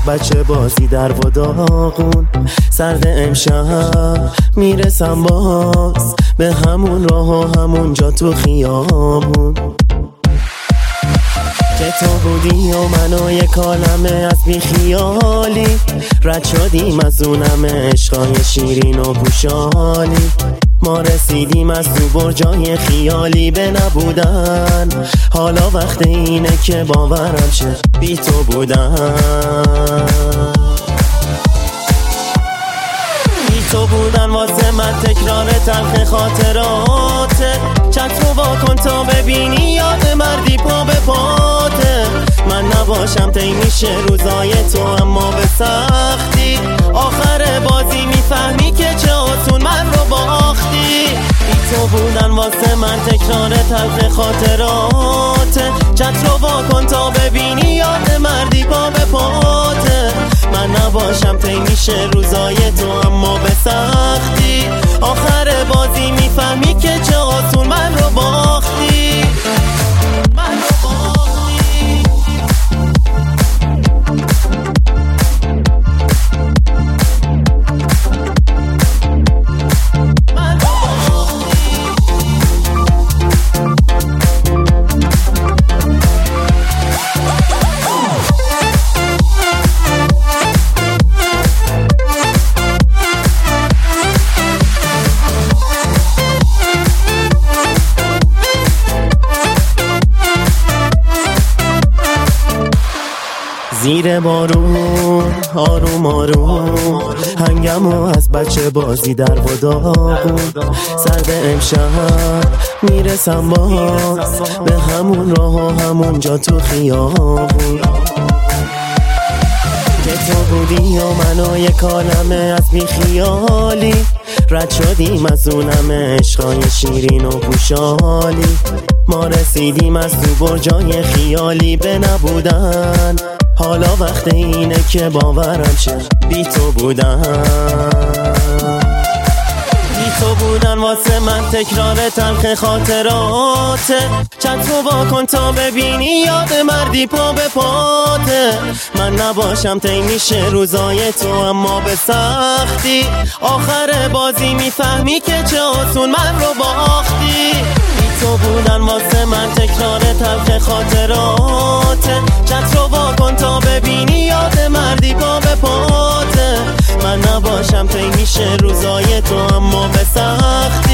بچه بازی در و داغون. سرد امشب میرسم باز به همون راه و همون جا تو خیابون که تو بودی و منو یک عالمه از بی خیالی. رد شدیم از اونم عشقای شیرین و گوشالی. ما رسیدیم از تو برجای خیالی به نبودن. حالا وقت اینه که باورم شه بی تو بودن. بی تو بودن واسه من تکرار تلخ خاطراته. چت رو واکن تا ببینی یاد مردی پا به پاته. من نباشم طی میشه روزای تو اما به سختی. آخر بازی میفهمی که چه آسون من رو باختی. بی تو بودن واسه من تکرار تلخ خاطراته. چت رو واکن تا ببینی یاد مردی پا به پاته. من نباشم طی میشه روزای تو اما به سختی. آخر بازی میفهمی که چه آسون من رو باختی. زیر بارون آروم آروم هنگمو از بچه بازی در و داغون. سرد امشب میرسم باز به همون راه و همون جا تو خیابون که تو بودی و منو یک عالمه از بی خیالی. رد شدیم از اونم عشقای شیرین و گوشالی. ما رسیدیم از تو برجای خیالی به نبودن. حالا وقت اینه که باورم شه بی تو بودن. بی تو بودن واسه من تکرار تلخ خاطراته. چت رو واکن تا ببینی یاد مردی پا به پاته. من نباشم طی میشه روزای تو اما به سختی. آخر بازی میفهمی که چه آسون من رو باختی. تو بودن واسه من تکرار تلخ خاطراته. چت رو واکن تا ببینی یاد مردی پا به پاته. من نباشم طی میشه روزای تو اما به سخت.